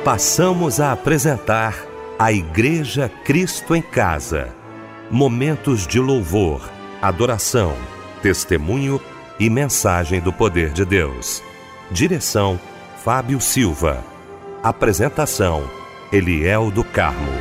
Passamos a apresentar a Igreja Cristo em Casa. Momentos de louvor, adoração, testemunho e mensagem do poder de Deus. Direção: Fábio Silva. Apresentação: Eliel do Carmo.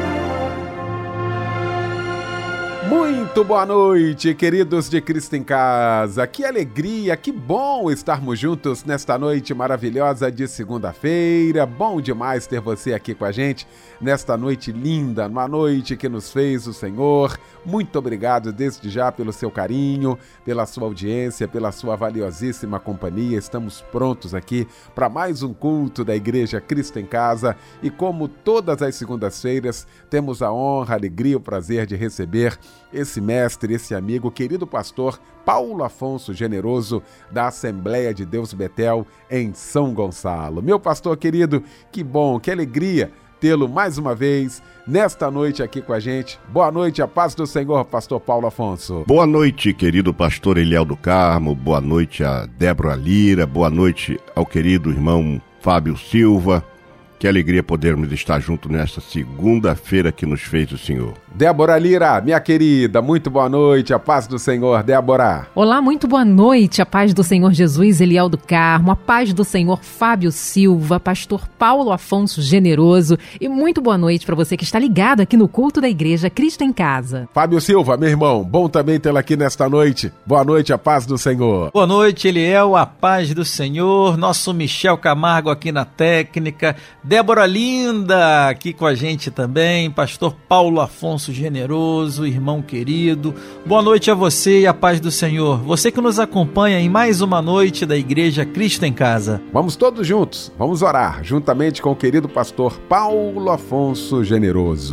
Muito boa noite, queridos de Cristo em Casa. Que alegria, que bom estarmos juntos nesta noite maravilhosa de segunda-feira. Bom demais ter você aqui com a gente nesta noite linda, uma noite que nos fez o Senhor. Muito obrigado desde já pelo seu carinho, pela sua audiência, pela sua valiosíssima companhia. Estamos prontos aqui para mais um culto da Igreja Cristo em Casa e, como todas as segundas-feiras, temos a honra, a alegria e o prazer de receber esse mestre, esse amigo, querido pastor Paulo Afonso Generoso, da Assembleia de Deus Betel, em São Gonçalo. Meu pastor querido, que bom, que alegria tê-lo mais uma vez nesta noite aqui com a gente. Boa noite, a paz do Senhor, pastor Paulo Afonso. Boa noite, querido pastor Eliel do Carmo, boa noite a Débora Lira, boa noite ao querido irmão Fábio Silva. Que alegria podermos estar juntos nesta segunda-feira que nos fez o Senhor. Débora Lira, minha querida, muito boa noite, a paz do Senhor, Débora. Olá, muito boa noite, a paz do Senhor Jesus, Eliel do Carmo, a paz do Senhor Fábio Silva, pastor Paulo Afonso Generoso, e muito boa noite para você que está ligado aqui no culto da Igreja Cristo em Casa. Fábio Silva, meu irmão, bom também tê-lo aqui nesta noite. Boa noite, a paz do Senhor. Boa noite, Eliel, a paz do Senhor, nosso Michel Camargo aqui na técnica, Débora Linda aqui com a gente também, pastor Paulo Afonso Generoso, irmão querido. Boa noite a você e a paz do Senhor. Você que nos acompanha em mais uma noite da Igreja Cristo em Casa. Vamos todos juntos, vamos orar, juntamente com o querido pastor Paulo Afonso Generoso.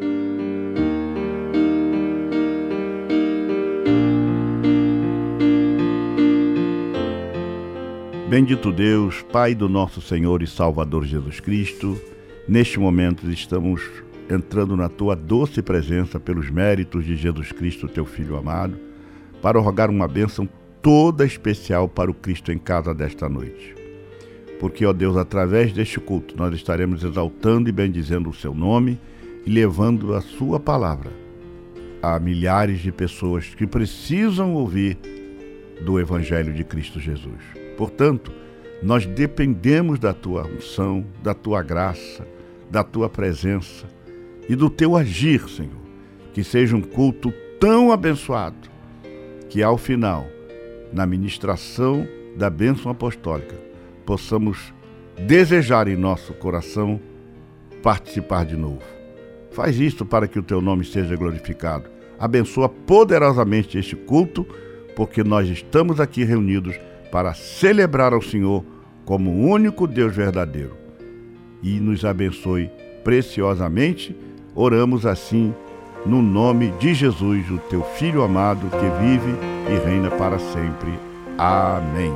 Bendito Deus, Pai do nosso Senhor e Salvador Jesus Cristo, neste momento estamos entrando na Tua doce presença pelos méritos de Jesus Cristo, Teu Filho amado, para rogar uma bênção toda especial para o Cristo em Casa desta noite. Porque, ó Deus, através deste culto nós estaremos exaltando e bendizendo o Seu nome e levando a Sua palavra a milhares de pessoas que precisam ouvir do Evangelho de Cristo Jesus. Portanto, nós dependemos da Tua unção, da Tua graça, da Tua presença e do Teu agir, Senhor. Que seja um culto tão abençoado que, ao final, na ministração da bênção apostólica, possamos desejar em nosso coração participar de novo. Faz isto para que o Teu nome seja glorificado. Abençoa poderosamente este culto, porque nós estamos aqui reunidos para celebrar ao Senhor como o único Deus verdadeiro. E nos abençoe preciosamente. Oramos assim no nome de Jesus, o Teu Filho amado, que vive e reina para sempre. Amém.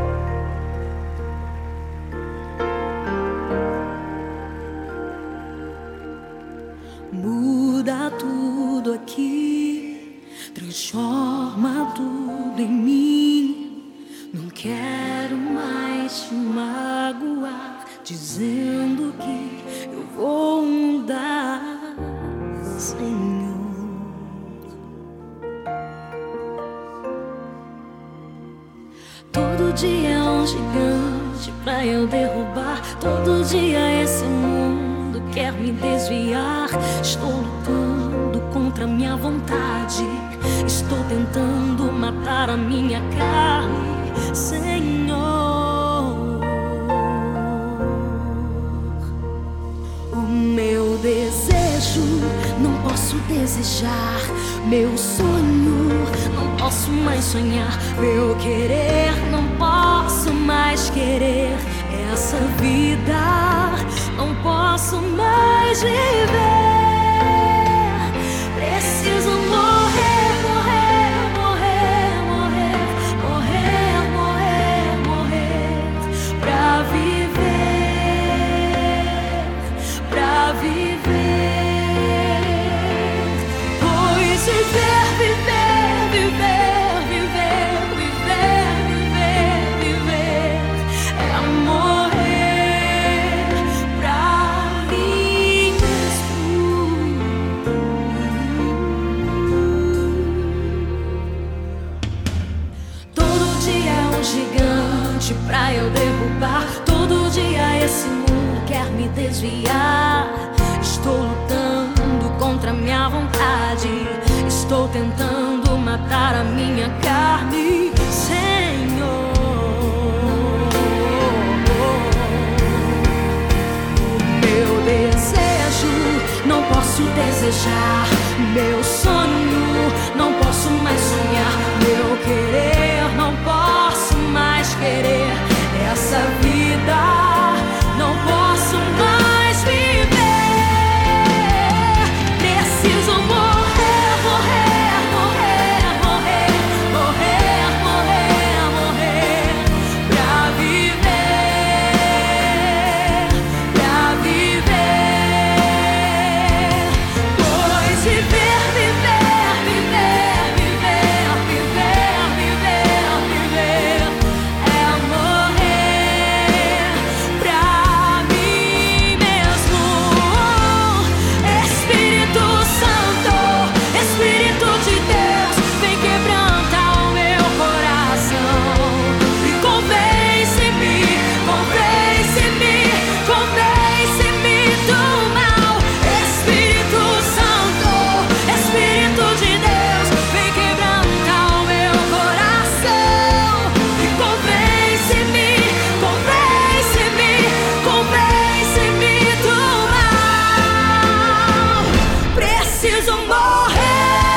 Muda tudo aqui, transforma tudo em mim. Não quero mais te magoar, dizendo que eu vou mudar, Senhor. Todo dia é um gigante pra eu derrubar. Todo dia esse mundo quer me desviar. Estou lutando contra a minha vontade. Estou tentando matar a minha carne, Senhor. O meu desejo não posso desejar, meu sonho não posso mais sonhar, meu querer não posso mais querer. Essa vida não posso mais viver. Preciso morrer, morrer, morrer, morrer, morrer, morrer, morrer, pra viver, pois viver, viver, viver, viver, viver, viver, viver é morrer pra grande pra eu derrubar. Todo dia esse mundo quer me desviar. Estou lutando contra minha vontade. Estou tentando matar a minha carne, Senhor. Meu desejo não posso desejar. Meu sonho não posso mais sonhar. Meu querer não posso mais querer. Essa vida não posso mais viver. Preciso morrer, morrer, morrer, morrer, morrer, morrer, morrer, pra viver, pra viver. Pois viver, viver, viver, viver, viver, viver, viver é morrer pra mim mesmo. Espírito Santo, Espírito de Deus, vem quebrantar o meu coração e convence-me, convence-me, convence-me do mal. Espírito Santo, Espírito de Deus, vem quebrantar o meu coração e convence-me, convence-me, convence-me do mal. Preciso morrer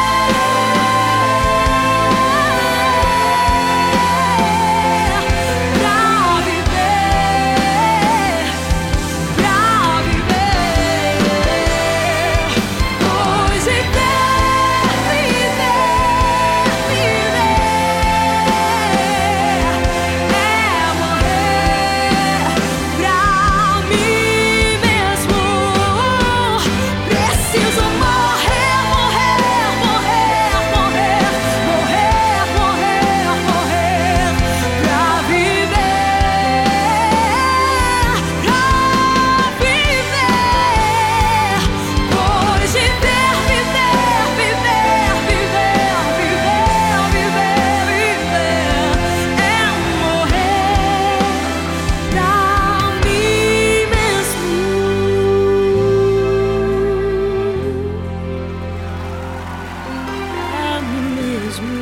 pra viver, pra viver. Pois viver, viver, viver é morrer pra mim mesmo. Preciso morrer, morrer, morrer, morrer, morrer, morrer, morrer pra viver, pra viver. Pois viver, viver, viver, viver, viver, viver, viver é morrer pra mim mesmo. Pra mim mesmo.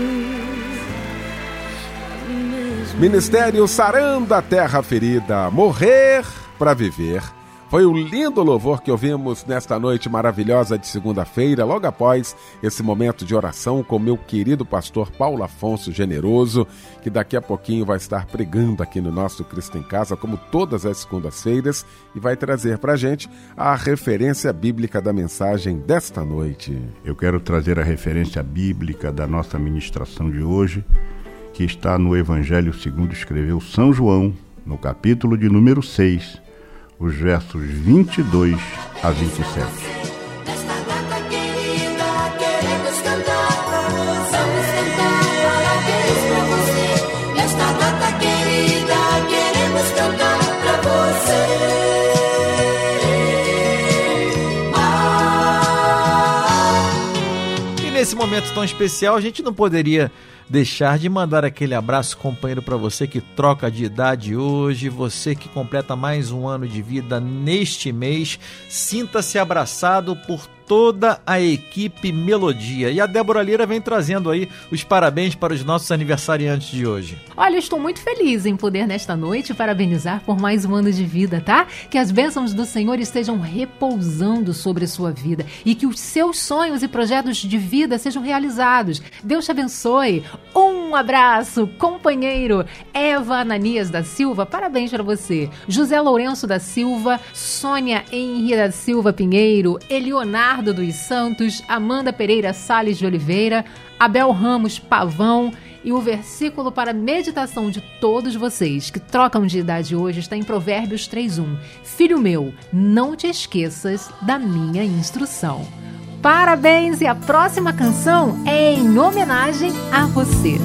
Ministério Sarando a Terra Ferida, morrer para viver. Foi um lindo louvor que ouvimos nesta noite maravilhosa de segunda-feira, logo após esse momento de oração com meu querido pastor Paulo Afonso Generoso, que daqui a pouquinho vai estar pregando aqui no nosso Cristo em Casa, como todas as segundas-feiras, e vai trazer para a gente a referência bíblica da mensagem desta noite. Eu quero trazer a referência bíblica da nossa ministração de hoje, que está no Evangelho segundo escreveu São João, no capítulo de número 6, os versos 22 a 27. Nesta data querida, queremos cantar, vamos cantar parabéns pra você. Nesta data querida, queremos cantar pra você. E nesse momento tão especial, a gente não poderia deixar de mandar aquele abraço companheiro para você que troca de idade hoje, você que completa mais um ano de vida neste mês. Sinta-se abraçado por toda a equipe Melodia. E a Débora Lira vem trazendo aí os parabéns para os nossos aniversariantes de hoje. Olha, eu estou muito feliz em poder nesta noite parabenizar por mais um ano de vida, tá? Que as bênçãos do Senhor estejam repousando sobre a sua vida e que os seus sonhos e projetos de vida sejam realizados. Deus te abençoe. Um abraço, companheiro. Eva Ananias da Silva, parabéns para você. José Lourenço da Silva, Sônia Henri da Silva Pinheiro, Elionardo dos Santos, Amanda Pereira Salles de Oliveira, Abel Ramos Pavão. E o versículo para meditação de todos vocês que trocam de idade hoje está em Provérbios 3:1. Filho meu, não te esqueças da minha instrução. Parabéns, e a próxima canção é em homenagem a você.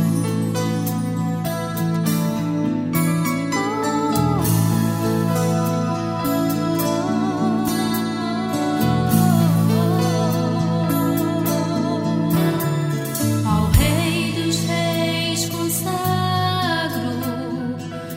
Ao Rei dos Reis consagro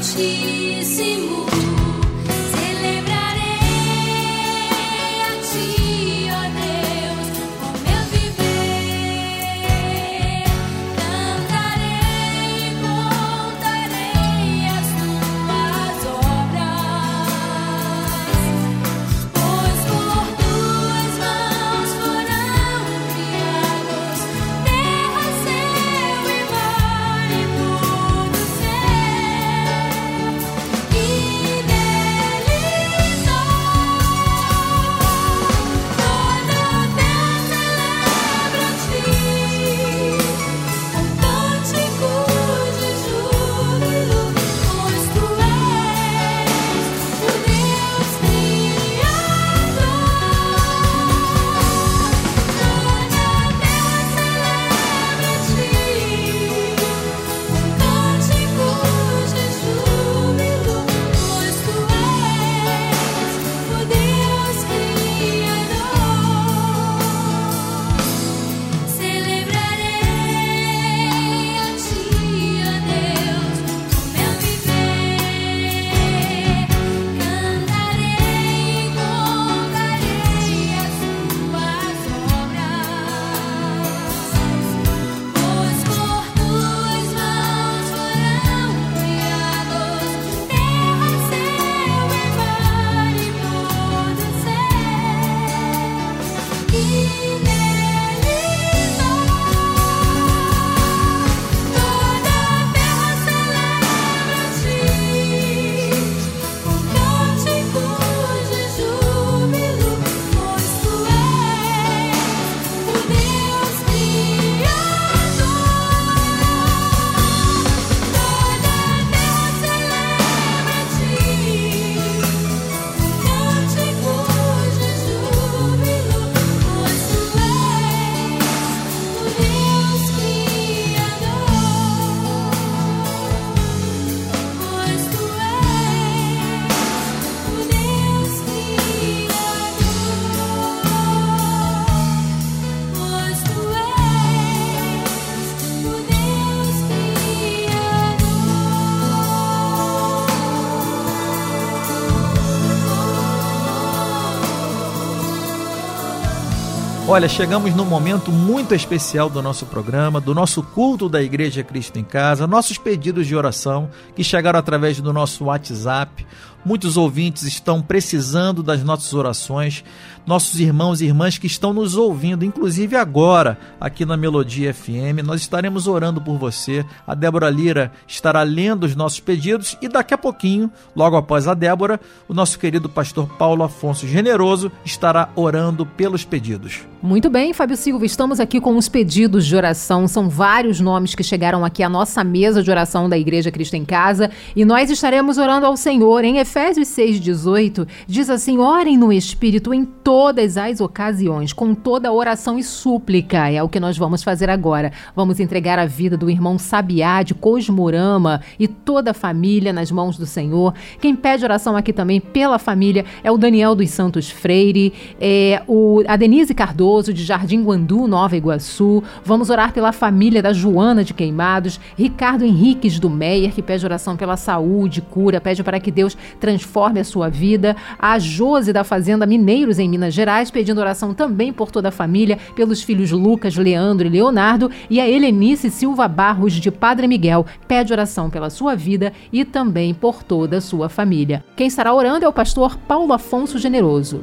Santíssimo. Olha, chegamos num momento muito especial do nosso programa, do nosso culto da Igreja Cristo em Casa, nossos pedidos de oração que chegaram através do nosso WhatsApp. Muitos ouvintes estão precisando das nossas orações, nossos irmãos e irmãs que estão nos ouvindo, inclusive agora, aqui na Melodia FM, nós estaremos orando por você. A Débora Lira estará lendo os nossos pedidos e daqui a pouquinho, logo após a Débora, o nosso querido pastor Paulo Afonso Generoso estará orando pelos pedidos. Muito bem, Fábio Silva, estamos aqui com os pedidos de oração, são vários nomes que chegaram aqui à nossa mesa de oração da Igreja Cristo em Casa e nós estaremos orando ao Senhor. Em Efésios 6,18 diz assim: orem no Espírito em todas as ocasiões, com toda oração e súplica. É o que nós vamos fazer agora. Vamos entregar a vida do irmão Sabiá de Cosmorama e toda a família nas mãos do Senhor. Quem pede oração aqui também pela família é o Daniel dos Santos Freire, a Denise Cardoso de Jardim Guandu, Nova Iguaçu. Vamos orar pela família da Joana de Queimados, Ricardo Henriques do Meier, que pede oração pela saúde, cura, pede para que Deus transforme a sua vida. A Josi da Fazenda Mineiros em Minas Gerais, pedindo oração também por toda a família, pelos filhos Lucas, Leandro e Leonardo. E a Helenice Silva Barros de Padre Miguel pede oração pela sua vida e também por toda a sua família. Quem estará orando é o pastor Paulo Afonso Generoso.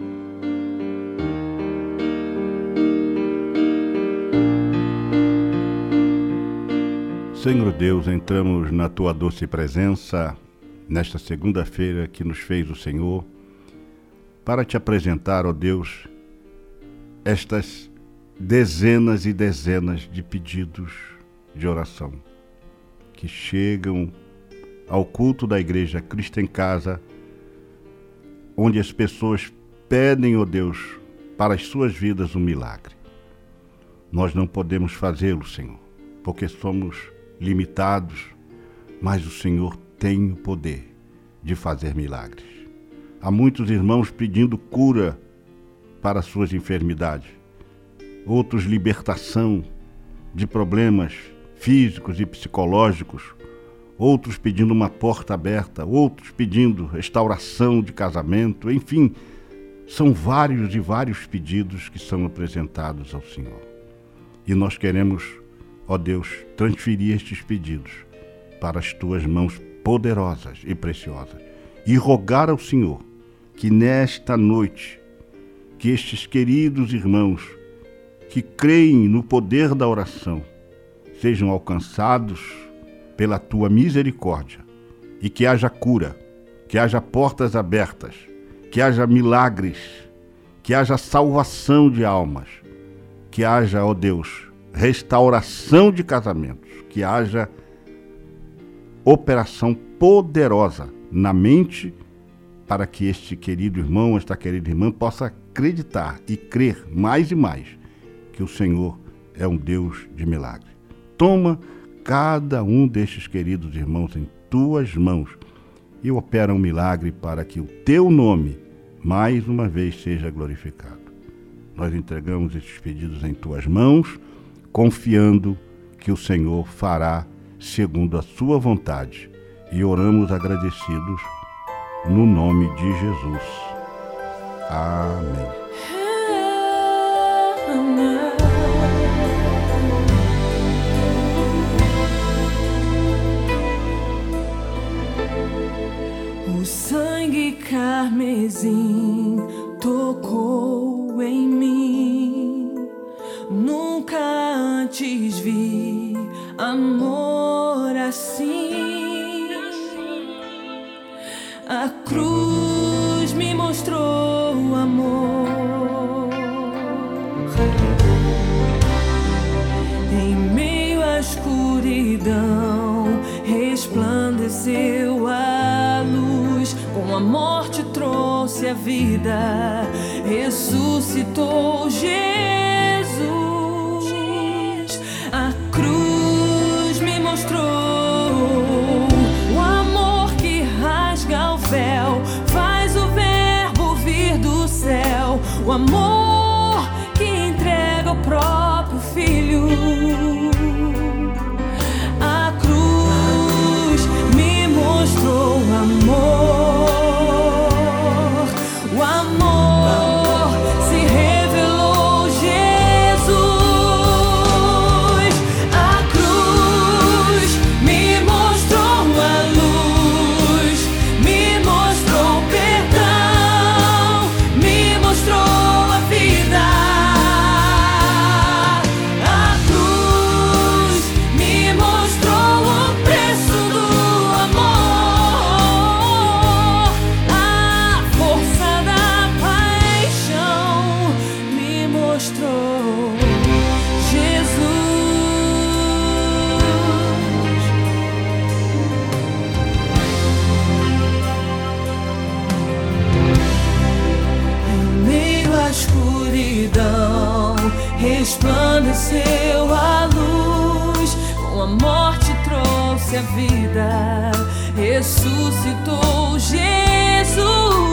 Senhor Deus, entramos na Tua doce presença nesta segunda-feira que nos fez o Senhor, para Te apresentar, ó Deus, estas dezenas e dezenas de pedidos de oração que chegam ao culto da Igreja Cristo em Casa, onde as pessoas pedem, ó Deus, para as suas vidas um milagre. Nós não podemos fazê-lo, Senhor, porque somos limitados, mas o Senhor tem o poder de fazer milagres. Há muitos irmãos pedindo cura para suas enfermidades, outros libertação de problemas físicos e psicológicos, outros pedindo uma porta aberta, outros pedindo restauração de casamento, enfim, são vários e vários pedidos que são apresentados ao Senhor. E nós queremos, ó Deus, transferir estes pedidos para as tuas mãos poderosas e preciosas e rogar ao Senhor que nesta noite, que estes queridos irmãos que creem no poder da oração sejam alcançados pela tua misericórdia e que haja cura, que haja portas abertas, que haja milagres, que haja salvação de almas, que haja, ó Deus, restauração de casamentos, que haja operação poderosa na mente para que este querido irmão, esta querida irmã possa acreditar e crer mais e mais que o Senhor é um Deus de milagre. Toma cada um destes queridos irmãos em tuas mãos e opera um milagre para que o teu nome mais uma vez seja glorificado. Nós entregamos estes pedidos em tuas mãos, confiando que o Senhor fará segundo a sua vontade, e oramos agradecidos no nome de Jesus. Amém. O sangue carmesim tocou em mim. Nunca antes vi amor assim. A cruz me mostrou amor. Em meio à escuridão resplandeceu a luz. Com a morte trouxe a vida, ressuscitou Jesus. A cruz me mostrou o amor que rasga o véu, faz o verbo vir do céu, o amor que entrega o próprio Filho. A cruz me mostrou amor. O amor se revelou Jesus. A cruz me mostrou a luz, me mostrou perdão, me mostrou a vida. A cruz me mostrou o preço do amor, a força da paixão me mostrou Jesus. Em meio à escuridão resplandeceu a luz, com a morte trouxe a vida, ressuscitou Jesus.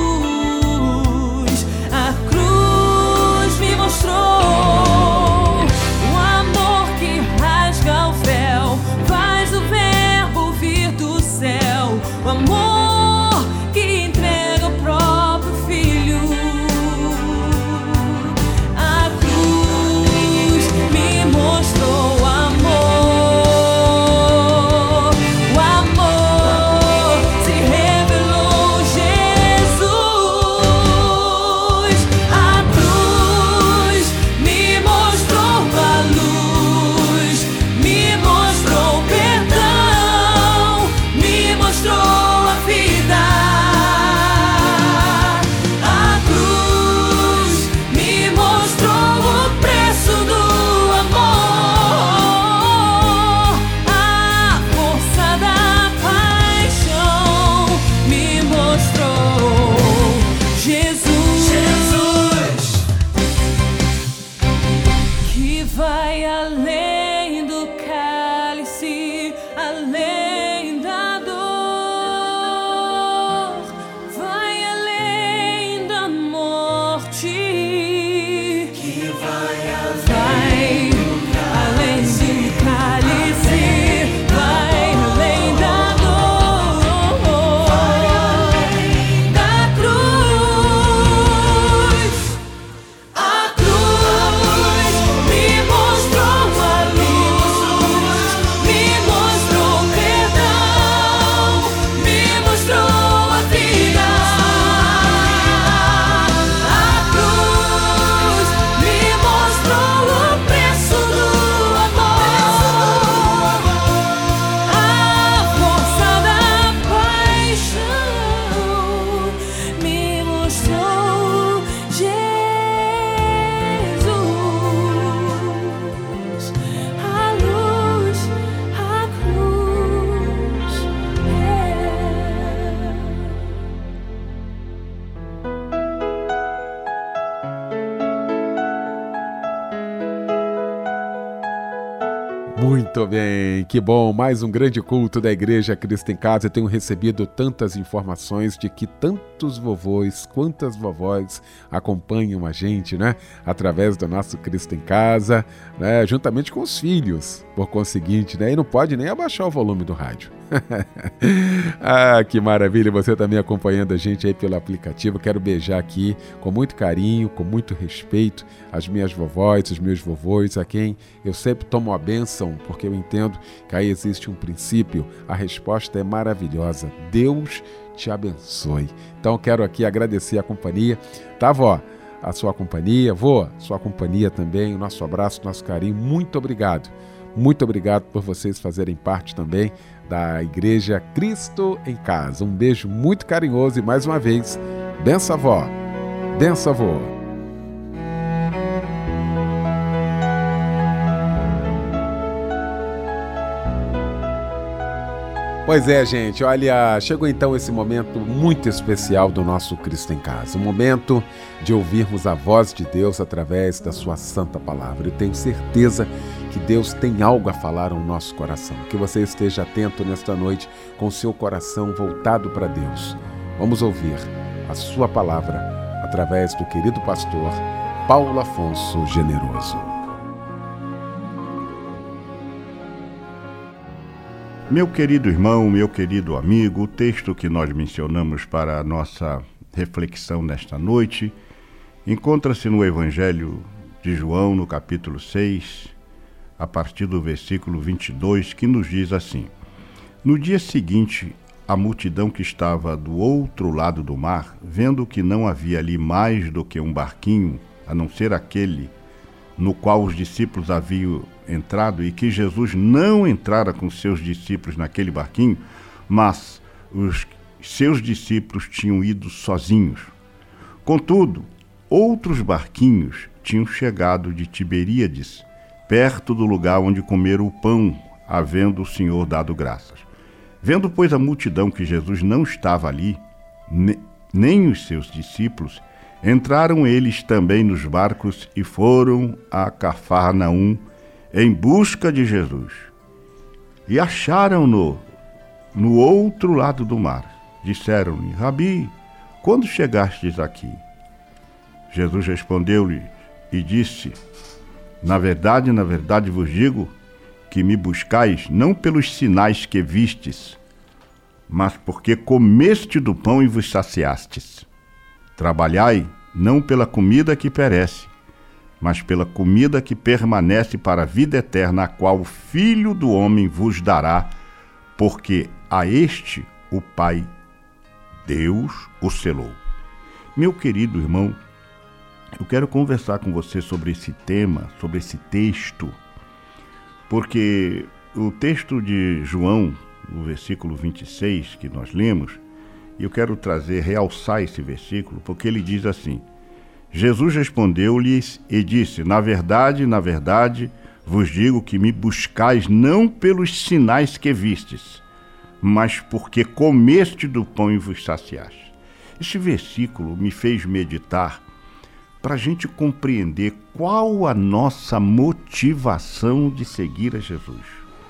A cruz me mostrou o amor que rasga o véu, faz o verbo vir do céu, o amor que entrega o próprio Filho. A cruz me mostrou amor, o amor se revelou Jesus. A cruz me mostrou Muito bem, que bom, mais um grande culto da Igreja Cristo em Casa. Eu tenho recebido tantas informações de que tantos vovôs, quantas vovós acompanham a gente, né? Através do nosso Cristo em Casa, né? Juntamente com os filhos, por conseguinte, né? E não pode nem abaixar o volume do rádio. Ah, que maravilha, você também acompanhando a gente aí pelo aplicativo. Quero beijar aqui com muito carinho, com muito respeito as minhas vovós, os meus vovôs, a quem eu sempre tomo a bênção, porque eu entendo que aí existe um princípio. A resposta é maravilhosa: Deus te abençoe. Então quero aqui agradecer a companhia, tá, vó? A sua companhia, vô, sua companhia também, o nosso abraço, nosso carinho. Muito obrigado por vocês fazerem parte também da Igreja Cristo em Casa. Um beijo muito carinhoso e mais uma vez, benção, vó, benção, vô. Pois é, gente, olha, chegou então esse momento muito especial do nosso Cristo em Casa, um momento de ouvirmos a voz de Deus através da sua santa palavra. Eu tenho certeza que Deus tem algo a falar ao nosso coração, que você esteja atento nesta noite com o seu coração voltado para Deus. Vamos ouvir a sua palavra através do querido pastor Paulo Afonso Generoso. Meu querido irmão, meu querido amigo, o texto que nós mencionamos para a nossa reflexão nesta noite encontra-se no Evangelho de João, no capítulo 6, a partir do versículo 22, que nos diz assim: No dia seguinte, a multidão que estava do outro lado do mar, vendo que não havia ali mais do que um barquinho, a não ser aquele no qual os discípulos haviam entrado, e que Jesus não entrara com seus discípulos naquele barquinho, mas os seus discípulos tinham ido sozinhos. Contudo, outros barquinhos tinham chegado de Tiberíades, perto do lugar onde comeram o pão, havendo o Senhor dado graças. Vendo, pois, a multidão que Jesus não estava ali, nem os seus discípulos, entraram eles também nos barcos e foram a Cafarnaum em busca de Jesus. E acharam-no no outro lado do mar. Disseram-lhe: Rabi, quando chegastes aqui? Jesus respondeu-lhe e disse: Na verdade vos digo que me buscais não pelos sinais que vistes, mas porque comeste do pão e vos saciastes. Trabalhai não pela comida que perece, mas pela comida que permanece para a vida eterna, a qual o Filho do Homem vos dará, porque a este o Pai, Deus, o selou. Meu querido irmão, eu quero conversar com você sobre esse tema, sobre esse texto, porque o texto de João, no versículo 26 que nós lemos, e eu quero realçar esse versículo, porque ele diz assim: Jesus respondeu-lhes e disse: Na verdade, vos digo que me buscais não pelos sinais que vistes, mas porque comeste do pão e vos saciaste. Esse versículo me fez meditar para a gente compreender qual a nossa motivação de seguir a Jesus.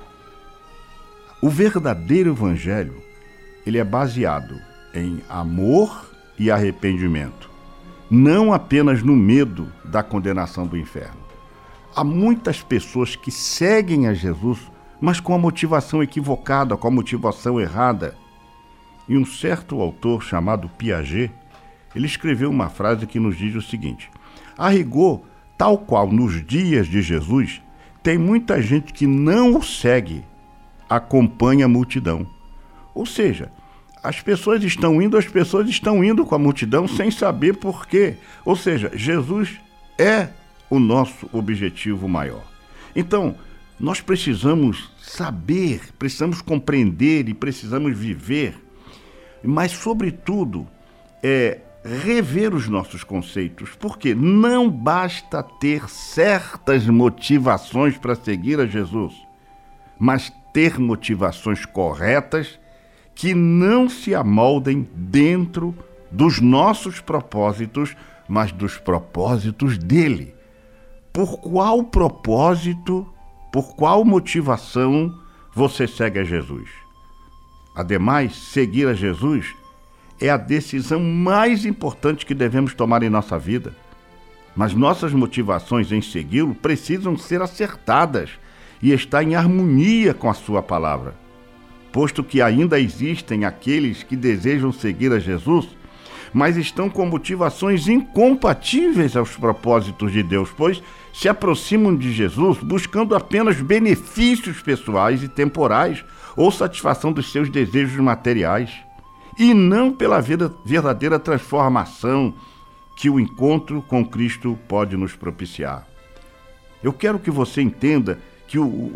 O verdadeiro evangelho, ele é baseado em amor e arrependimento, não apenas no medo da condenação do inferno. Há muitas pessoas que seguem a Jesus, mas com a motivação equivocada, com a motivação errada. E um certo autor chamado Piaget, ele escreveu uma frase que nos diz o seguinte: a rigor, tal qual nos dias de Jesus, tem muita gente que não o segue, acompanha a multidão. Ou seja, as pessoas estão indo com a multidão sem saber por quê. Ou seja, Jesus é o nosso objetivo maior. Então, nós precisamos saber, precisamos compreender e precisamos viver, mas, sobretudo, rever os nossos conceitos, porque não basta ter certas motivações para seguir a Jesus, mas ter motivações corretas que não se amoldem dentro dos nossos propósitos, mas dos propósitos dele. Por qual propósito por qual motivação você segue a Jesus. Ademais, seguir a Jesus é a decisão mais importante que devemos tomar em nossa vida. Mas nossas motivações em segui-lo precisam ser acertadas e estar em harmonia com a sua palavra. Posto que ainda existem aqueles que desejam seguir a Jesus, mas estão com motivações incompatíveis aos propósitos de Deus, pois se aproximam de Jesus buscando apenas benefícios pessoais e temporais ou satisfação dos seus desejos materiais, e não pela verdadeira transformação que o encontro com Cristo pode nos propiciar. Eu quero que você entenda que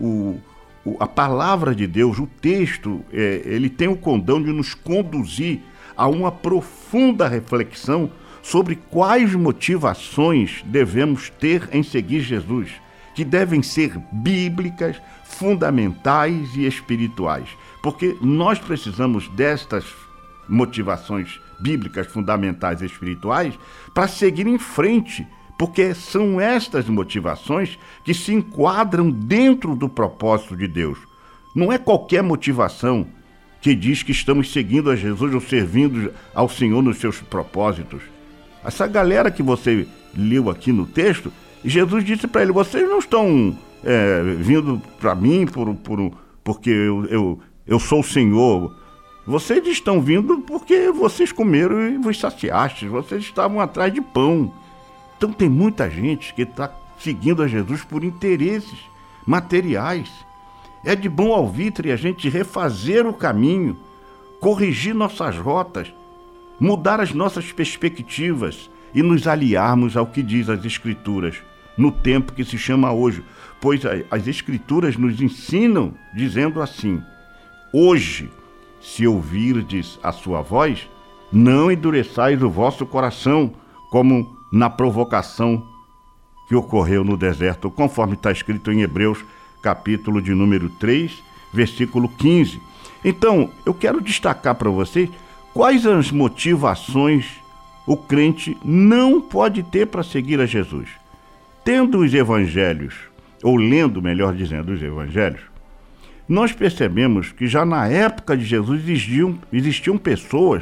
a palavra de Deus, o texto, ele tem o condão de nos conduzir a uma profunda reflexão sobre quais motivações devemos ter em seguir Jesus, que devem ser bíblicas, fundamentais e espirituais, porque nós precisamos destas motivações bíblicas, fundamentais e espirituais para seguir em frente, porque são estas motivações que se enquadram dentro do propósito de Deus. Não é qualquer motivação que diz que estamos seguindo a Jesus ou servindo ao Senhor nos seus propósitos. Essa galera que você leu aqui no texto, Jesus disse para ele: vocês não estão vindo para mim porque eu sou o Senhor. Vocês estão vindo porque vocês comeram e vos saciastes. Vocês estavam atrás de pão. Então tem muita gente que está seguindo a Jesus por interesses materiais. É de bom alvitre a gente refazer o caminho, corrigir nossas rotas, mudar as nossas perspectivas e nos aliarmos ao que diz as Escrituras, no tempo que se chama hoje, pois as Escrituras nos ensinam dizendo assim: hoje, se ouvirdes a sua voz, não endureçais o vosso coração, como na provocação que ocorreu no deserto, conforme está escrito em Hebreus, capítulo de número 3, versículo 15. Então, eu quero destacar para vocês quais as motivações o crente não pode ter para seguir a Jesus. Tendo os evangelhos, ou lendo, melhor dizendo, os evangelhos, nós percebemos que já na época de Jesus existiam pessoas,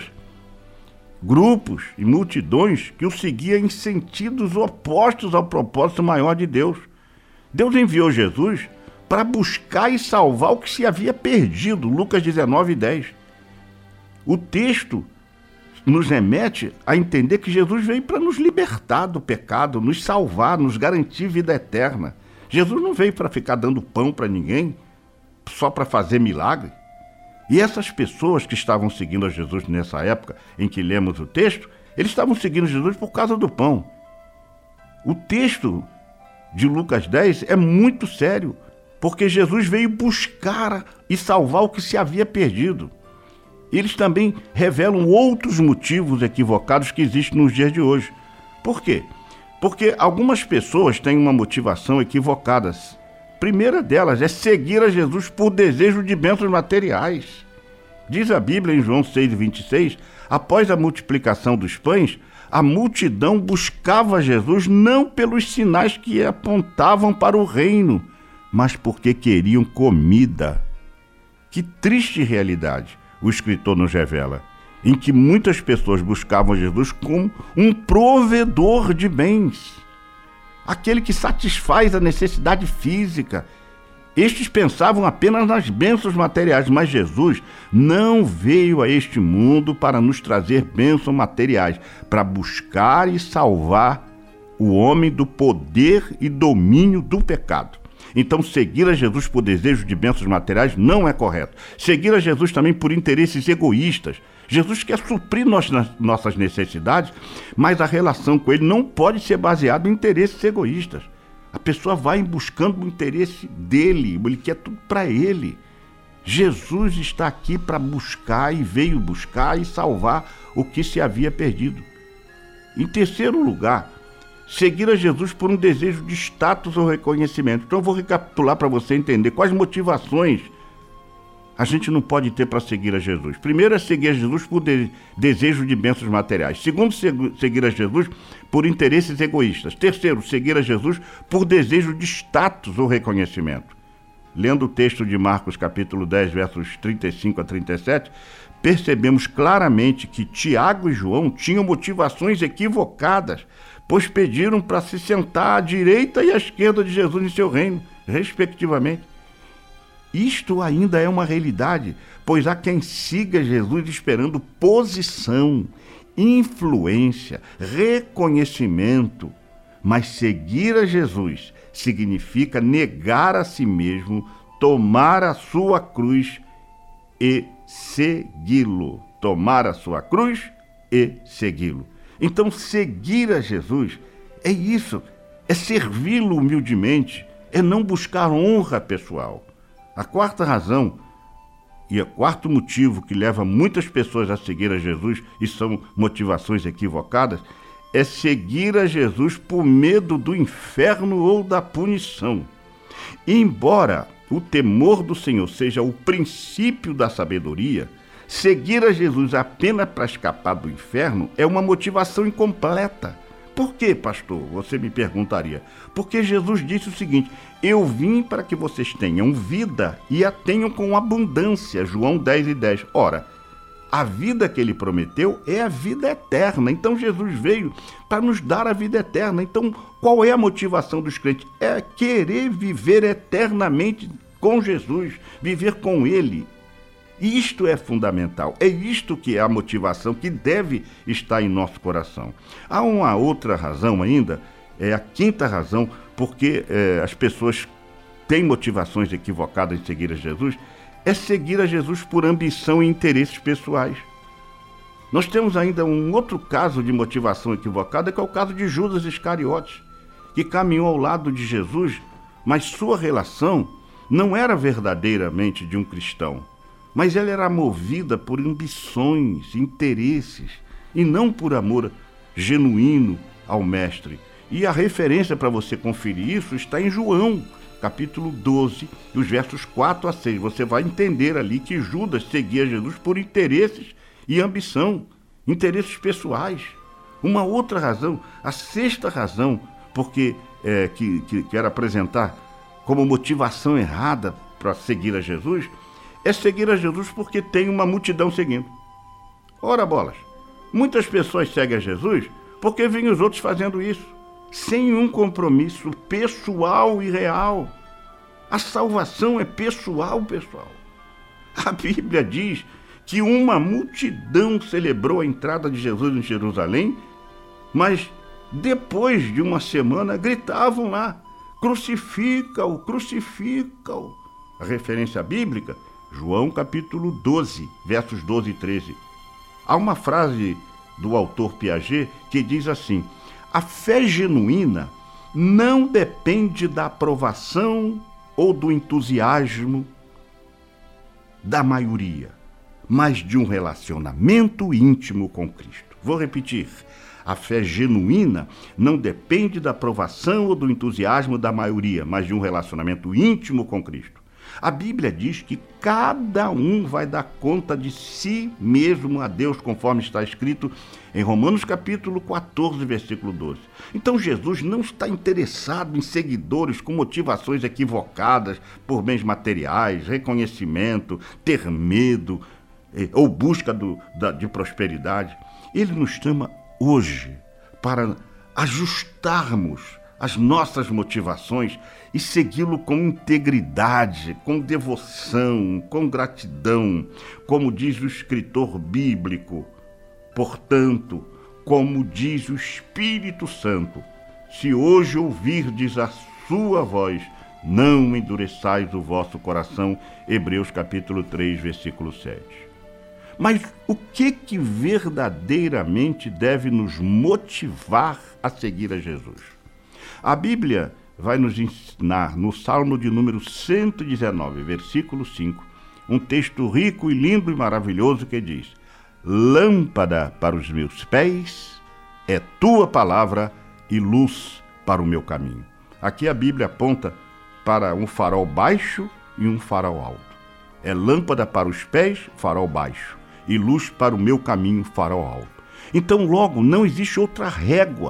grupos e multidões que o seguiam em sentidos opostos ao propósito maior de Deus. Deus enviou Jesus para buscar e salvar o que se havia perdido, Lucas 19:10. O texto nos remete a entender que Jesus veio para nos libertar do pecado, nos salvar, nos garantir vida eterna. Jesus não veio para ficar dando pão para ninguém, só para fazer milagre. E essas pessoas que estavam seguindo a Jesus nessa época em que lemos o texto, eles estavam seguindo Jesus por causa do pão. O texto de Lucas 10 é muito sério, porque Jesus veio buscar e salvar o que se havia perdido. Eles também revelam outros motivos equivocados que existem nos dias de hoje. Por quê? Porque algumas pessoas têm uma motivação equivocada. A primeira delas é seguir a Jesus por desejo de bênçãos materiais. Diz a Bíblia em João 6,26, após a multiplicação dos pães, a multidão buscava Jesus não pelos sinais que apontavam para o reino, mas porque queriam comida. Que triste realidade o escritor nos revela, em que muitas pessoas buscavam Jesus como um provedor de bens, aquele que satisfaz a necessidade física. Estes pensavam apenas nas bênçãos materiais, mas Jesus não veio a este mundo para nos trazer bênçãos materiais, para buscar e salvar o homem do poder e domínio do pecado. Então, seguir a Jesus por desejo de bênçãos materiais não é correto. Seguir a Jesus também por interesses egoístas. Jesus quer suprir nossas necessidades, mas a relação com ele não pode ser baseada em interesses egoístas. A pessoa vai buscando o interesse dele, ele quer tudo para ele. Jesus está aqui para buscar e veio buscar e salvar o que se havia perdido. Em terceiro lugar, seguir a Jesus por um desejo de status ou reconhecimento. Então eu vou recapitular para você entender quais motivações a gente não pode ter para seguir a Jesus. Primeiro é seguir a Jesus por desejo de bênçãos materiais. Segundo, seguir a Jesus por interesses egoístas. Terceiro, seguir a Jesus por desejo de status ou reconhecimento. lendo o texto de Marcos capítulo 10, versos 35 a 37, percebemos claramente que Tiago e João tinham motivações equivocadas, pois pediram para se sentar à direita e à esquerda de Jesus em seu reino, respectivamente. Isto ainda é uma realidade, pois há quem siga Jesus esperando posição, influência, reconhecimento. Mas seguir a Jesus significa negar a si mesmo, tomar a sua cruz e segui-lo. Tomar a sua cruz e segui-lo. Então, seguir a Jesus é isso, é servi-lo humildemente, é não buscar honra pessoal. A quarta razão e o quarto motivo que leva muitas pessoas a seguir a Jesus, e são motivações equivocadas, é seguir a Jesus por medo do inferno ou da punição. E embora o temor do Senhor seja o princípio da sabedoria, seguir a Jesus apenas para escapar do inferno é uma motivação incompleta. Por quê, pastor? Você me perguntaria. Porque Jesus disse o seguinte: eu vim para que vocês tenham vida e a tenham com abundância. João 10:10. Ora, a vida que ele prometeu é a vida eterna. Então Jesus veio para nos dar a vida eterna. Então qual é a motivação dos crentes? É querer viver eternamente com Jesus, viver com ele. Isto é fundamental, é isto que é a motivação que deve estar em nosso coração. Há uma outra razão ainda, é a quinta razão, porque as pessoas têm motivações equivocadas em seguir a Jesus, é seguir a Jesus por ambição e interesses pessoais. Nós temos ainda um outro caso de motivação equivocada, que é o caso de Judas Iscariotes, que caminhou ao lado de Jesus, mas sua relação não era verdadeiramente de um cristão. Mas ela era movida por ambições, interesses, e não por amor genuíno ao Mestre. E a referência para você conferir isso está em João, capítulo 12, dos versos 4 a 6. Você vai entender ali que Judas seguia Jesus por interesses e ambição, interesses pessoais. Uma outra razão, a sexta razão, porque que quero apresentar como motivação errada para seguir a Jesus, é seguir a Jesus porque tem uma multidão seguindo. Ora bolas, muitas pessoas seguem a Jesus porque veem os outros fazendo isso, sem um compromisso pessoal e real. A salvação é pessoal, pessoal. A Bíblia diz que uma multidão celebrou a entrada de Jesus em Jerusalém, mas depois de uma semana gritavam lá: crucifica-o, crucifica-o. A referência bíblica, João capítulo 12, versos 12 e 13. Há uma frase do autor Piaget que diz assim: a fé genuína não depende da aprovação ou do entusiasmo da maioria, mas de um relacionamento íntimo com Cristo. Vou repetir: a fé genuína não depende da aprovação ou do entusiasmo da maioria, mas de um relacionamento íntimo com Cristo. A Bíblia diz que cada um vai dar conta de si mesmo a Deus, conforme está escrito em Romanos capítulo 14, versículo 12. Então Jesus não está interessado em seguidores com motivações equivocadas por bens materiais, reconhecimento, ter medo ou busca de prosperidade. Ele nos chama hoje para ajustarmos as nossas motivações e segui-lo com integridade, com devoção, com gratidão, como diz o escritor bíblico. Portanto, como diz o Espírito Santo, se hoje ouvirdes a sua voz, não endureçais o vosso coração. Hebreus capítulo 3, versículo 7. Mas o que verdadeiramente deve nos motivar a seguir a Jesus? A Bíblia vai nos ensinar no Salmo de número 119, versículo 5, um texto rico e lindo e maravilhoso que diz: lâmpada para os meus pés é tua palavra e luz para o meu caminho. Aqui a Bíblia aponta para um farol baixo e um farol alto. É lâmpada para os pés, farol baixo, e luz para o meu caminho, farol alto. Então, logo, não existe outra régua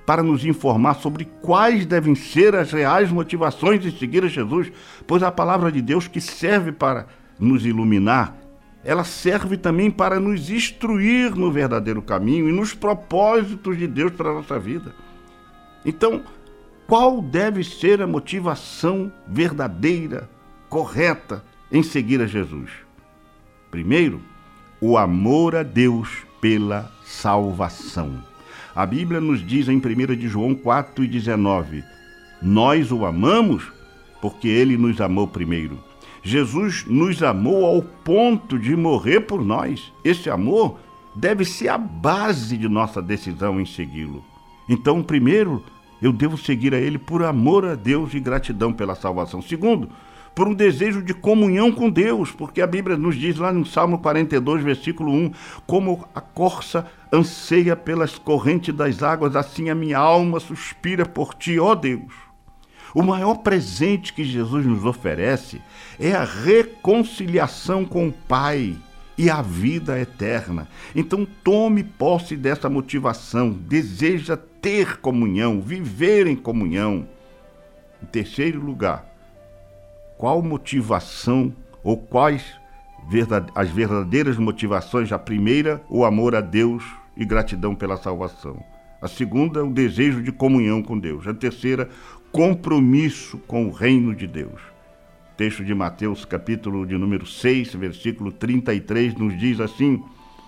para nos informar sobre quais devem ser as reais motivações de seguir a Jesus, pois a palavra de Deus, que serve para nos iluminar, ela serve também para nos instruir no verdadeiro caminho e nos propósitos de Deus para a nossa vida. Então, qual deve ser a motivação verdadeira, correta em seguir a Jesus? Primeiro, o amor a Deus pela salvação. A Bíblia nos diz em 1 de João 4,19, nós o amamos porque ele nos amou primeiro. Jesus nos amou ao ponto de morrer por nós. Esse amor deve ser a base de nossa decisão em segui-lo. Então, primeiro, eu devo seguir a ele por amor a Deus e gratidão pela salvação. Segundo, por um desejo de comunhão com Deus, porque a Bíblia nos diz lá no Salmo 42, versículo 1, como a corça anseia pelas correntes das águas, assim a minha alma suspira por ti, ó Deus. O maior presente que Jesus nos oferece é a reconciliação com o Pai e a vida eterna. Então tome posse dessa motivação, deseja ter comunhão, viver em comunhão. Em terceiro lugar, qual motivação ou quais as verdadeiras motivações? A primeira, o amor a Deus e gratidão pela salvação. A segunda, o desejo de comunhão com Deus. A terceira, compromisso com o reino de Deus. O texto de Mateus, capítulo de número 6, versículo 33, nos diz assim: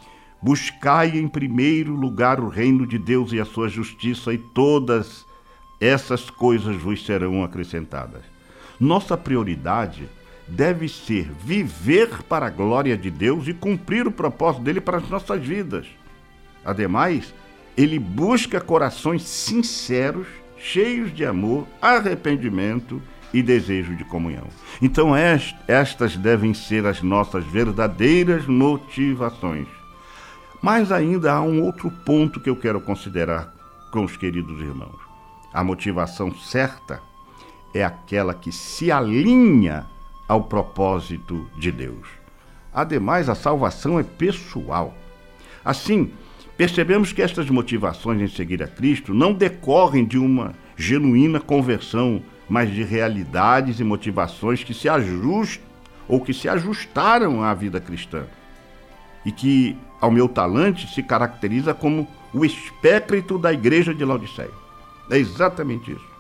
buscai em primeiro lugar o reino de Deus e a sua justiça, e todas essas coisas vos serão acrescentadas. Nossa prioridade deve ser viver para a glória de Deus e cumprir o propósito dele para as nossas vidas. Ademais, ele busca corações sinceros, cheios de amor, arrependimento e desejo de comunhão. Então estas devem ser as nossas verdadeiras motivações. Mas ainda há um outro ponto que eu quero considerar com os queridos irmãos. A motivação certa é aquela que se alinha ao propósito de Deus. Ademais, a salvação é pessoal. Assim, percebemos que estas motivações em seguir a Cristo não decorrem de uma genuína conversão, mas de realidades e motivações que se ajustam ou que se ajustaram à vida cristã e que, ao meu talante, se caracteriza como o espectro da igreja de Laodiceia. É exatamente isso.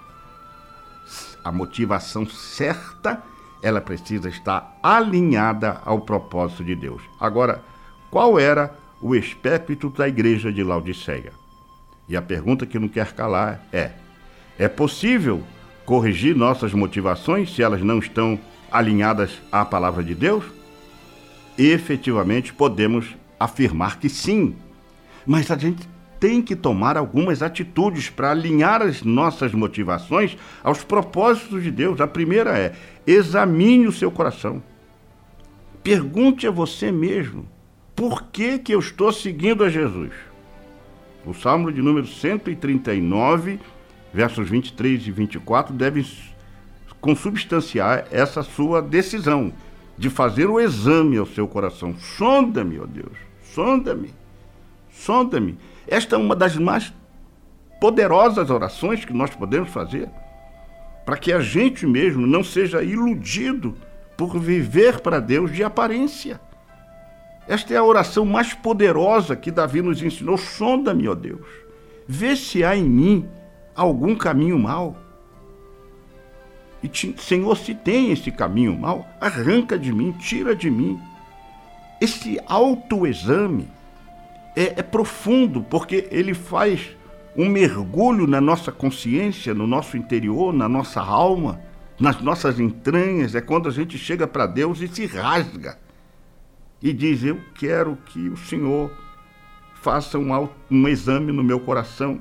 A motivação certa, ela precisa estar alinhada ao propósito de Deus. Agora, qual era o espectro da igreja de Laodiceia? E a pergunta que não quer calar é possível corrigir nossas motivações se elas não estão alinhadas à palavra de Deus? Efetivamente, podemos afirmar que sim, mas a gente tem que tomar algumas atitudes para alinhar as nossas motivações aos propósitos de Deus. A primeira é: examine o seu coração. Pergunte a você mesmo: por que eu estou seguindo a Jesus? O Salmo de número 139, versos 23 e 24, deve consubstanciar essa sua decisão de fazer o exame ao seu coração. Sonda-me, ó Deus, sonda-me, sonda-me. Esta é uma das mais poderosas orações que nós podemos fazer, para que a gente mesmo não seja iludido por viver para Deus de aparência. Esta é a oração mais poderosa que Davi nos ensinou. Sonda-me, ó Deus, vê se há em mim algum caminho mau. E, Senhor, se tem esse caminho mau, arranca de mim, tira de mim. Esse autoexame é profundo, porque ele faz um mergulho na nossa consciência, no nosso interior, na nossa alma, nas nossas entranhas. É quando a gente chega para Deus e se rasga e diz: eu quero que o Senhor faça um exame no meu coração,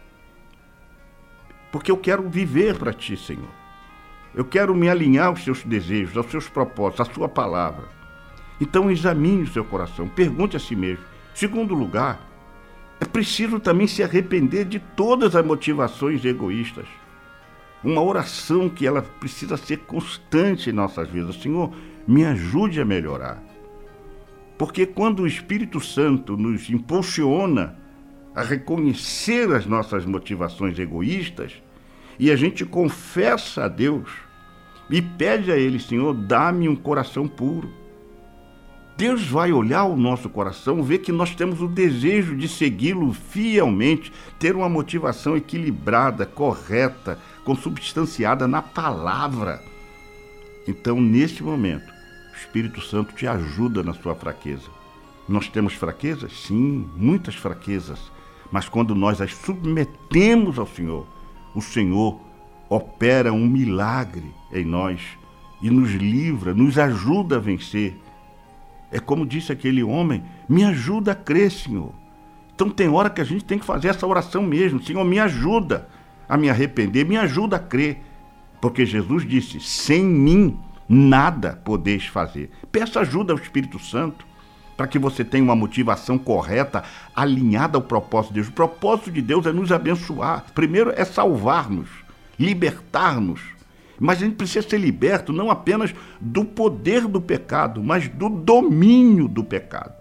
porque eu quero viver para Ti, Senhor. Eu quero me alinhar aos Seus desejos, aos Seus propósitos, à Sua palavra. Então examine o seu coração, pergunte a si mesmo. Segundo lugar, é preciso também se arrepender de todas as motivações egoístas. Uma oração que ela precisa ser constante em nossas vidas. Senhor, me ajude a melhorar. Porque quando o Espírito Santo nos impulsiona a reconhecer as nossas motivações egoístas e a gente confessa a Deus e pede a Ele: Senhor, dá-me um coração puro. Deus vai olhar o nosso coração, ver que nós temos o desejo de segui-lo fielmente, ter uma motivação equilibrada, correta, consubstanciada na palavra. Então, neste momento, o Espírito Santo te ajuda na sua fraqueza. Nós temos fraquezas? Sim, muitas fraquezas. Mas quando nós as submetemos ao Senhor, o Senhor opera um milagre em nós e nos livra, nos ajuda a vencer. É como disse aquele homem: me ajuda a crer, Senhor. Então tem hora que a gente tem que fazer essa oração mesmo: Senhor, me ajuda a me arrepender, me ajuda a crer. Porque Jesus disse: sem mim nada podeis fazer. Peça ajuda ao Espírito Santo para que você tenha uma motivação correta, alinhada ao propósito de Deus. O propósito de Deus é nos abençoar. Primeiro é salvar-nos, libertar-nos. Mas a gente precisa ser liberto não apenas do poder do pecado, mas do domínio do pecado.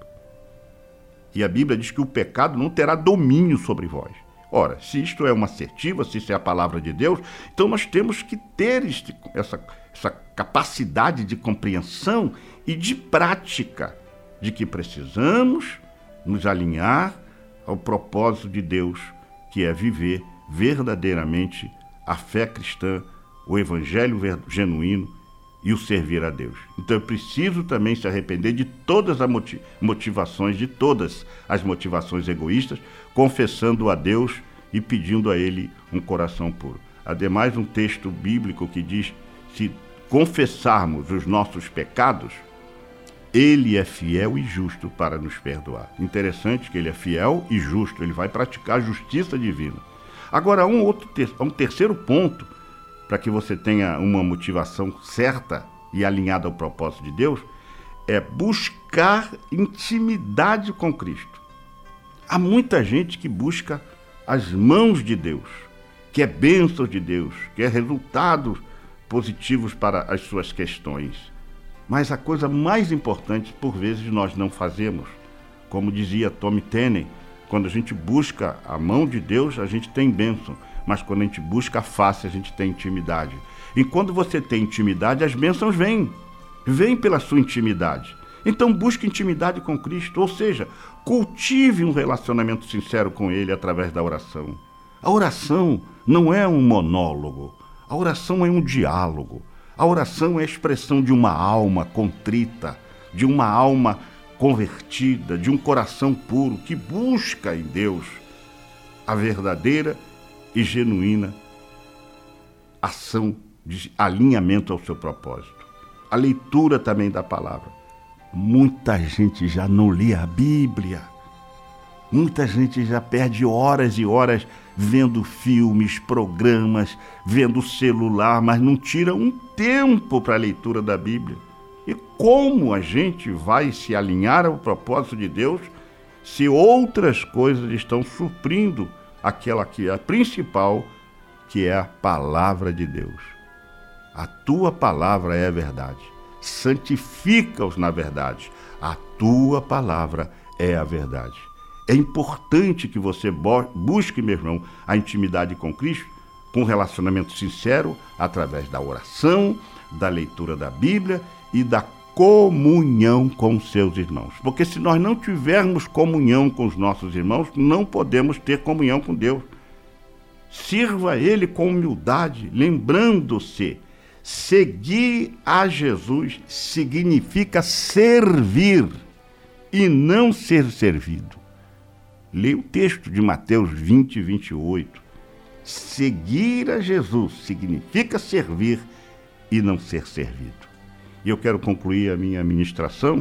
E a Bíblia diz que o pecado não terá domínio sobre vós. Ora, se isto é uma assertiva, se isso é a palavra de Deus, então nós temos que ter essa capacidade de compreensão e de prática de que precisamos nos alinhar ao propósito de Deus, que é viver verdadeiramente a fé cristã, o evangelho genuíno e o servir a Deus. Então eu preciso também se arrepender de todas as motivações, de todas as motivações egoístas, confessando a Deus e pedindo a Ele um coração puro. Ademais, um texto bíblico que diz: se confessarmos os nossos pecados, Ele é fiel e justo para nos perdoar. Interessante que Ele é fiel e justo, Ele vai praticar a justiça divina. Agora, um terceiro ponto, para que você tenha uma motivação certa e alinhada ao propósito de Deus, é buscar intimidade com Cristo. Há muita gente que busca as mãos de Deus, quer bênçãos de Deus, quer resultados positivos para as suas questões. Mas a coisa mais importante, por vezes, nós não fazemos. Como dizia Tommy Tenney, quando a gente busca a mão de Deus, a gente tem bênção. Mas quando a gente busca a face, a gente tem intimidade. E quando você tem intimidade, as bênçãos vêm. Vêm pela sua intimidade. Então busque intimidade com Cristo, ou seja, cultive um relacionamento sincero com Ele através da oração. A oração não é um monólogo, a oração é um diálogo. A oração é a expressão de uma alma contrita, de uma alma convertida, de um coração puro que busca em Deus a verdadeira e genuína ação de alinhamento ao seu propósito. A leitura também da palavra. Muita gente já não lê a Bíblia. Muita gente já perde horas e horas vendo filmes, programas, vendo celular, mas não tira um tempo para a leitura da Bíblia. E como a gente vai se alinhar ao propósito de Deus se outras coisas estão suprindo aquela que é a principal, que é a palavra de Deus? A tua palavra é a verdade. Santifica-os na verdade. A tua palavra é a verdade. É importante que você busque, meu irmão, a intimidade com Cristo, com um relacionamento sincero, através da oração, da leitura da Bíblia e da comunhão com seus irmãos. Porque se nós não tivermos comunhão com os nossos irmãos, não podemos ter comunhão com Deus. Sirva a Ele com humildade, lembrando-se, seguir a Jesus significa servir e não ser servido. Leia o texto de Mateus 20, 28. Seguir a Jesus significa servir e não ser servido. E eu quero concluir a minha ministração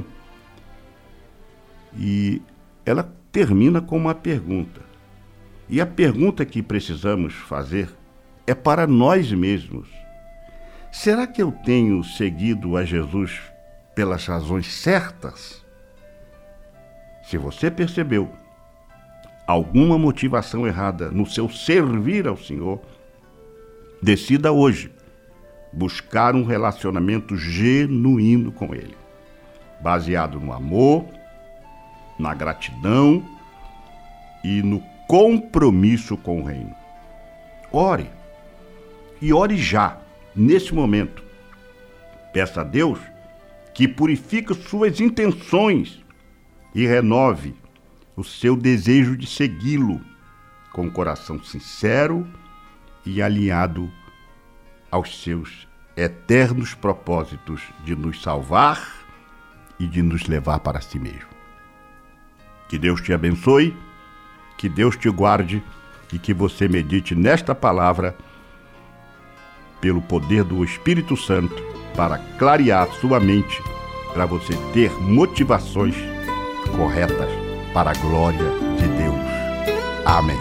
e ela termina com uma pergunta. E a pergunta que precisamos fazer é para nós mesmos. Será que eu tenho seguido a Jesus pelas razões certas? Se você percebeu alguma motivação errada no seu servir ao Senhor, decida hoje buscar um relacionamento genuíno com Ele, baseado no amor, na gratidão e no compromisso com o reino. Ore. E ore já, nesse momento. Peça a Deus que purifique suas intenções e renove o seu desejo de segui-lo com um coração sincero e alinhado aos seus eternos propósitos de nos salvar e de nos levar para si mesmo. Que Deus te abençoe, que Deus te guarde e que você medite nesta palavra pelo poder do Espírito Santo para clarear sua mente, para você ter motivações corretas para a glória de Deus. Amém.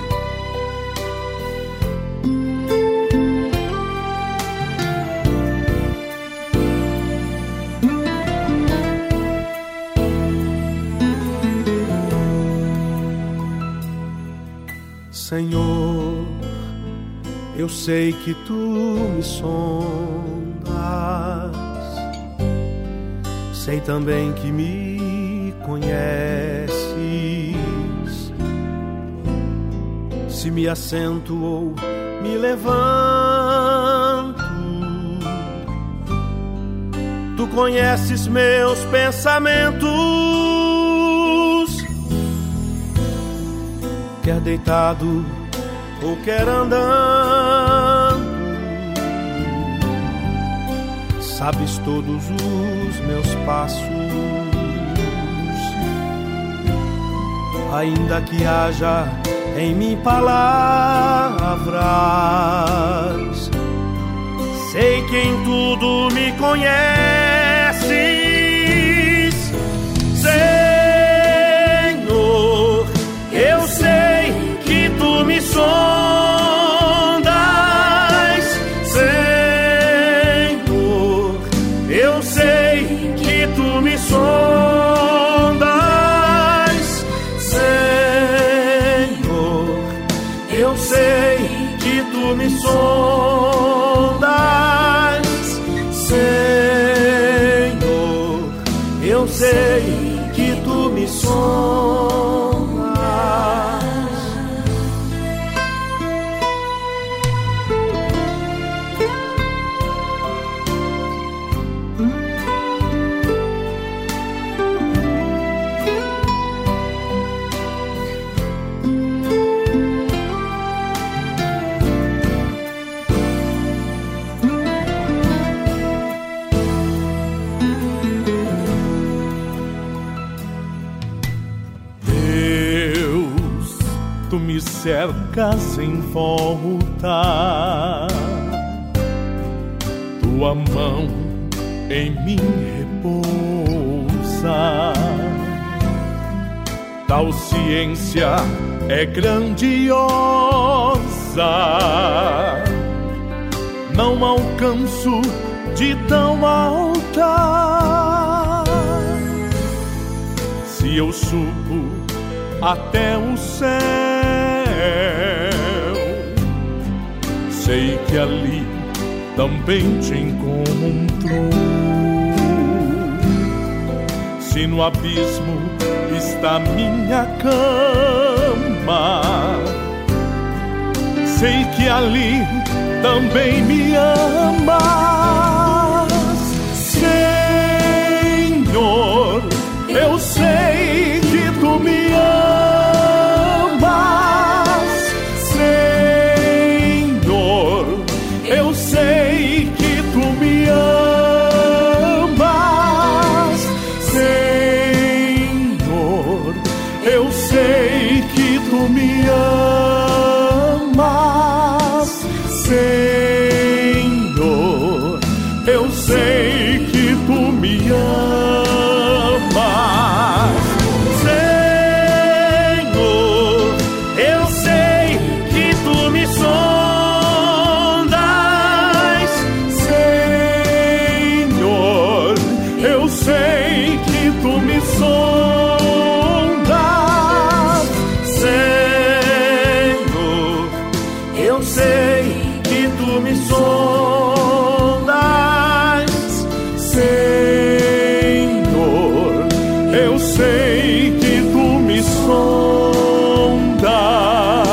Senhor, eu sei que tu me sondas, sei também que me conheces. Se me assento ou me levanto, tu conheces meus pensamentos. Quer deitado ou quer andando, sabes todos os meus passos. Ainda que haja em mim palavras, sei que em tudo me conheces. Senhor, eu sei que tu me sondas, Senhor, eu sei que tu me sondas, Senhor, eu sei que tu me sondas, Senhor, eu sei que tu me sondas. Tu me cercas em volta, tua mão em mim repousa. Tal ciência é grandiosa, não alcanço de tão alta. Se eu subo até o céu, sei que ali também te encontro. Se no abismo está minha cama, sei que ali também me amas. Senhor, eu sei que tu me amas, Senhor, eu sei que tu me amas, Senhor, eu sei que tu me amas, Senhor, eu sei que tu me amas. Senhor, eu sei que tu me sondas.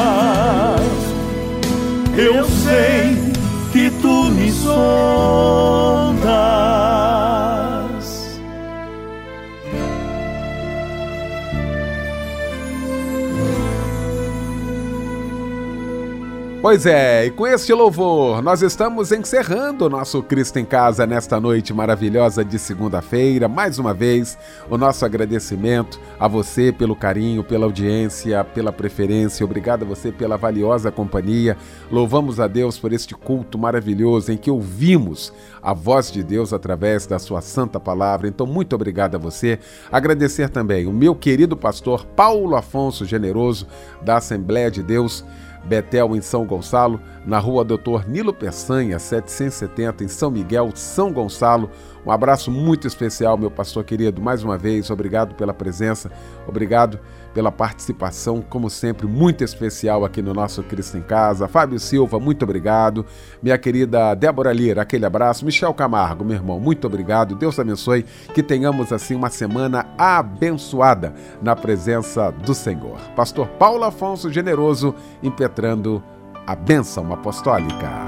Pois é, e com este louvor, nós estamos encerrando o nosso Cristo em Casa nesta noite maravilhosa de segunda-feira. Mais uma vez, o nosso agradecimento a você pelo carinho, pela audiência, pela preferência. Obrigado a você pela valiosa companhia. Louvamos a Deus por este culto maravilhoso em que ouvimos a voz de Deus através da sua santa palavra. Então, muito obrigado a você. Agradecer também o meu querido pastor Paulo Afonso Generoso, da Assembleia de Deus Betel, em São Gonçalo, na rua Dr. Nilo Peçanha, 770, em São Miguel, São Gonçalo. Um abraço muito especial, meu pastor querido. Mais uma vez, obrigado pela presença, obrigado pela participação, como sempre, muito especial aqui no nosso Cristo em Casa. Fábio Silva, muito obrigado. Minha querida Débora Lira, aquele abraço. Michel Camargo, meu irmão, muito obrigado. Deus abençoe, que tenhamos assim uma semana abençoada na presença do Senhor. Pastor Paulo Afonso Generoso, impetrando a bênção apostólica.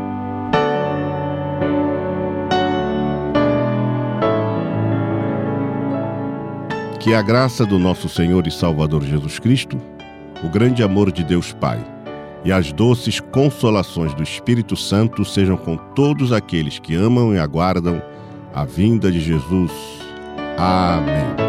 Que a graça do nosso Senhor e Salvador Jesus Cristo, o grande amor de Deus Pai e as doces consolações do Espírito Santo sejam com todos aqueles que amam e aguardam a vinda de Jesus. Amém.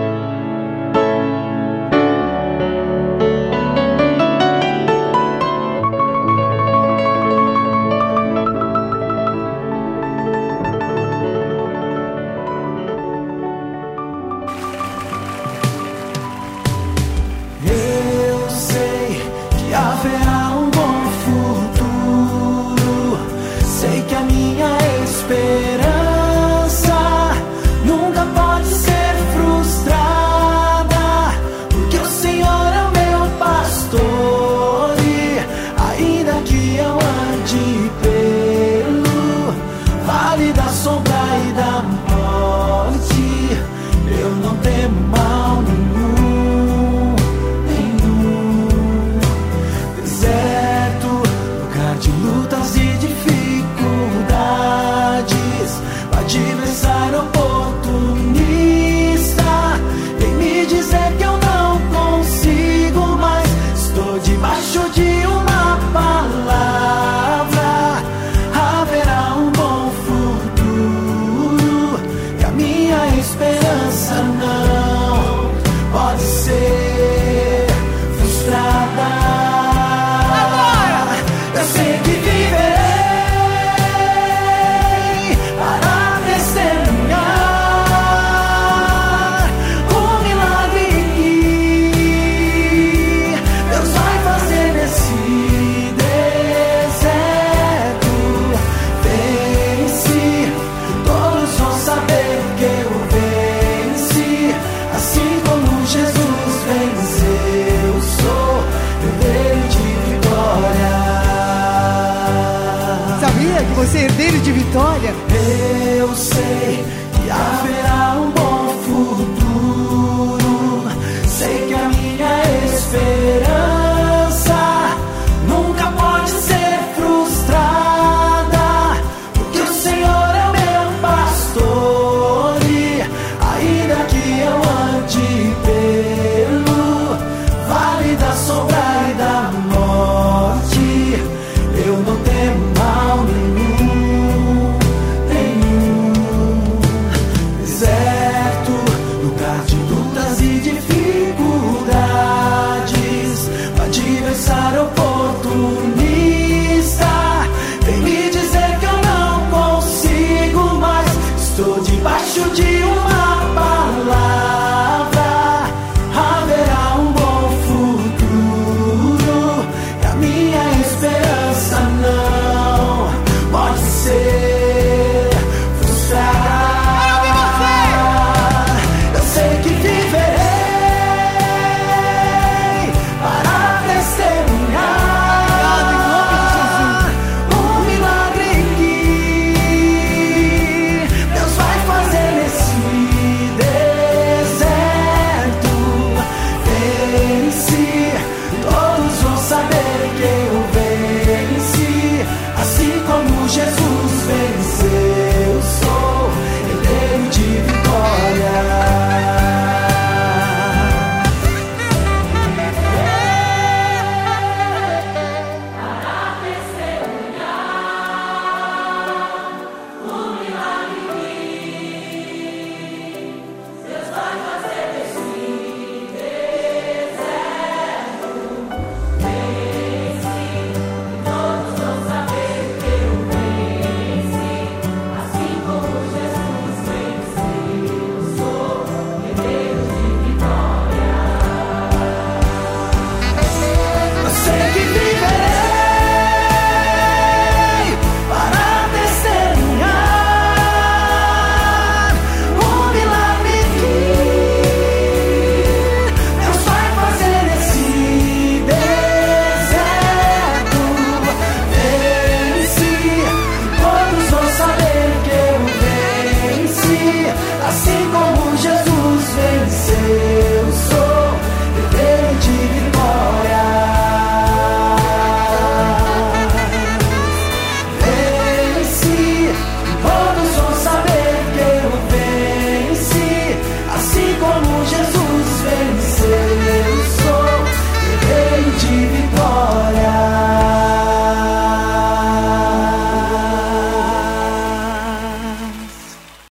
Você é herdeiro de vitória. Eu sei que haverá um bom futuro. Sei que a minha esperança nunca pode ser frustrada, porque o Senhor é o meu pastor e ainda que eu ande pelo vale da sombra e da morte, eu não temo mal nenhum. Oportunista, vem me dizer que eu não consigo mais. Estou debaixo de uma palavra. Haverá um bom futuro e a minha esperança não pode ser frustrada. Eu sei que viverei para testemunhar Deus vai fazer nesse assim como Jesus.